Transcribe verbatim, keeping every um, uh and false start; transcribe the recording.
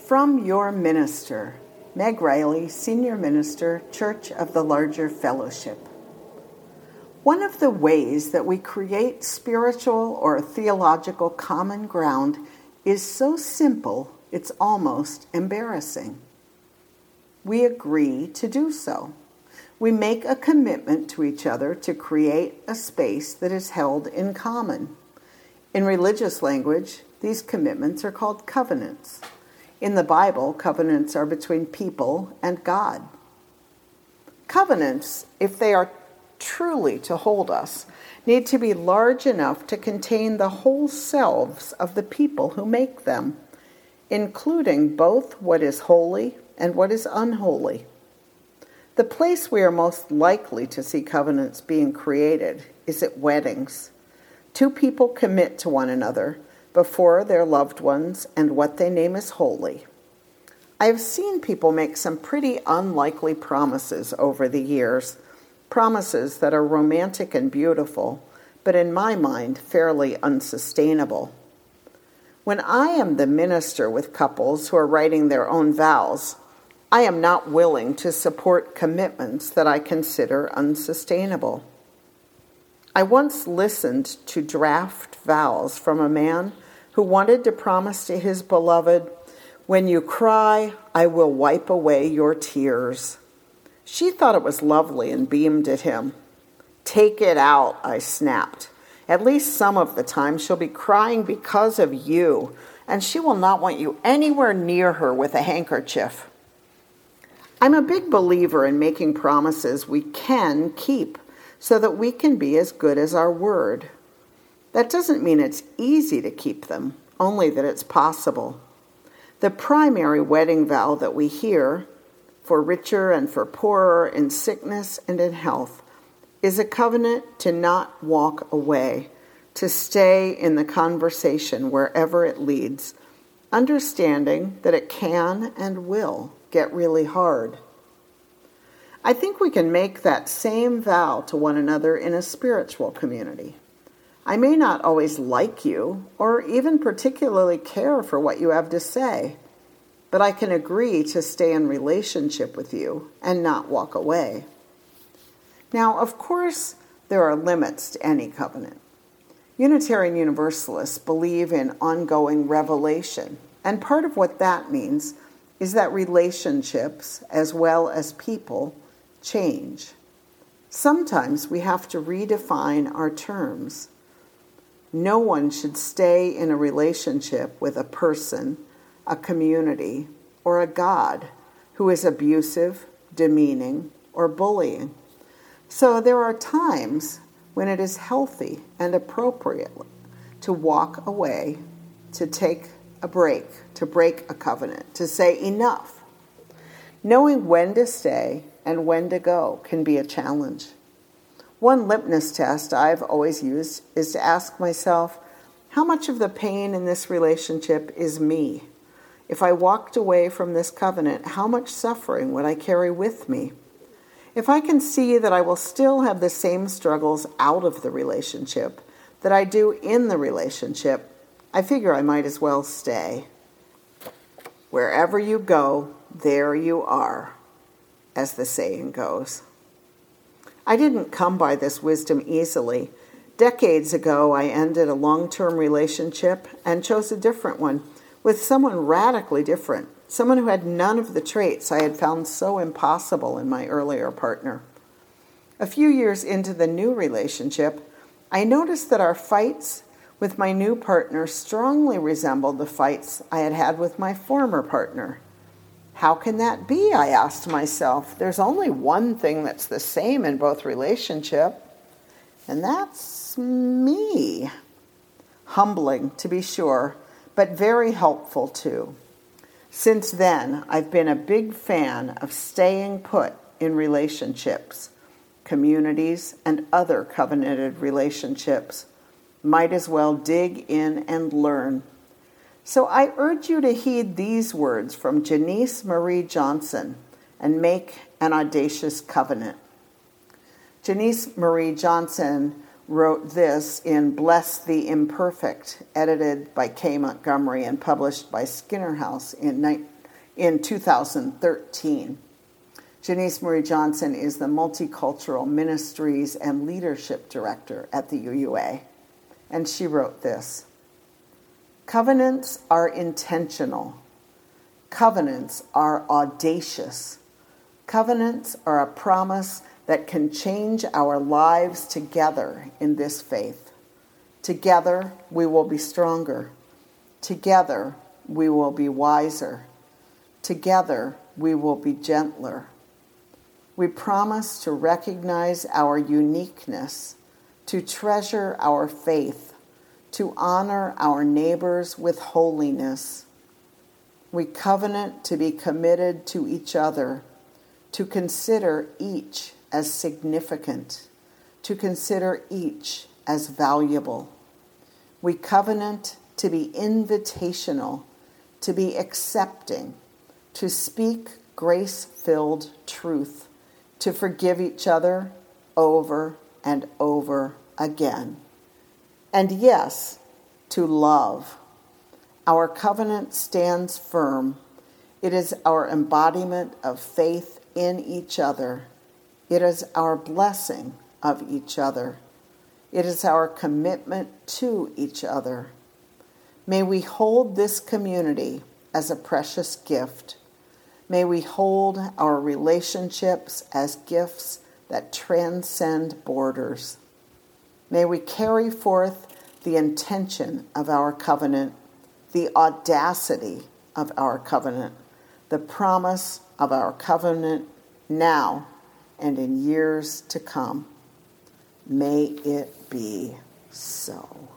From your minister, Meg Riley, Senior Minister, Church of the Larger Fellowship. One of the ways that we create spiritual or theological common ground is so simple it's almost embarrassing. We agree to do so. We make a commitment to each other to create a space that is held in common. In religious language, these commitments are called covenants. In the Bible, covenants are between people and God. Covenants, if they are truly to hold us, need to be large enough to contain the whole selves of the people who make them, including both what is holy and what is unholy. The place we are most likely to see covenants being created is at weddings. Two people commit to one another before their loved ones and what they name as holy. I have seen people make some pretty unlikely promises over the years, promises that are romantic and beautiful, but in my mind, fairly unsustainable. When I am the minister with couples who are writing their own vows, I am not willing to support commitments that I consider unsustainable. I once listened to draft vows from a man who wanted to promise to his beloved, "When you cry, I will wipe away your tears." She thought it was lovely and beamed at him. "Take it out," I snapped. "At least some of the time she'll be crying because of you, and she will not want you anywhere near her with a handkerchief." I'm a big believer in making promises we can keep so that we can be as good as our word. That doesn't mean it's easy to keep them, only that it's possible. The primary wedding vow that we hear, for richer and for poorer, in sickness and in health, is a covenant to not walk away, to stay in the conversation wherever it leads, understanding that it can and will get really hard. I think we can make that same vow to one another in a spiritual community. I may not always like you or even particularly care for what you have to say, but I can agree to stay in relationship with you and not walk away. Now, of course, there are limits to any covenant. Unitarian Universalists believe in ongoing revelation, and part of what that means is that relationships, as well as people, change. Sometimes we have to redefine our terms. No one should stay in a relationship with a person, a community, or a God who is abusive, demeaning, or bullying. So there are times when it is healthy and appropriate to walk away, to take a break, to break a covenant, to say enough. Knowing when to stay and when to go can be a challenge. One litmus test I've always used is to ask myself, how much of the pain in this relationship is me? If I walked away from this covenant, how much suffering would I carry with me? If I can see that I will still have the same struggles out of the relationship that I do in the relationship, I figure I might as well stay. Wherever you go, there you are, as the saying goes. I didn't come by this wisdom easily. Decades ago, I ended a long-term relationship and chose a different one with someone radically different, someone who had none of the traits I had found so impossible in my earlier partner. A few years into the new relationship, I noticed that our fights with my new partner strongly resembled the fights I had had with my former partner. How can that be? I asked myself. There's only one thing that's the same in both relationships, and that's me. Humbling, to be sure, but very helpful too. Since then, I've been a big fan of staying put in relationships, communities, and other covenanted relationships. Might as well dig in and learn. So I urge you to heed these words from Janice Marie Johnson and make an audacious covenant. Janice Marie Johnson wrote this in Bless the Imperfect, edited by Kay Montgomery and published by Skinner House in in two thousand thirteen. Janice Marie Johnson is the Multicultural Ministries and Leadership Director at the U U A, and she wrote this: "Covenants are intentional. Covenants are audacious. Covenants are a promise that can change our lives together in this faith. Together we will be stronger. Together we will be wiser. Together we will be gentler. We promise to recognize our uniqueness, to treasure our faith, to honor our neighbors with holiness. We covenant to be committed to each other, to consider each as significant, to consider each as valuable. We covenant to be invitational, to be accepting, to speak grace-filled truth, to forgive each other over and over again. And yes, to love. Our covenant stands firm. It is our embodiment of faith in each other. It is our blessing of each other. It is our commitment to each other. May we hold this community as a precious gift. May we hold our relationships as gifts that transcend borders. May we carry forth the intention of our covenant, the audacity of our covenant, the promise of our covenant now and in years to come. May it be so.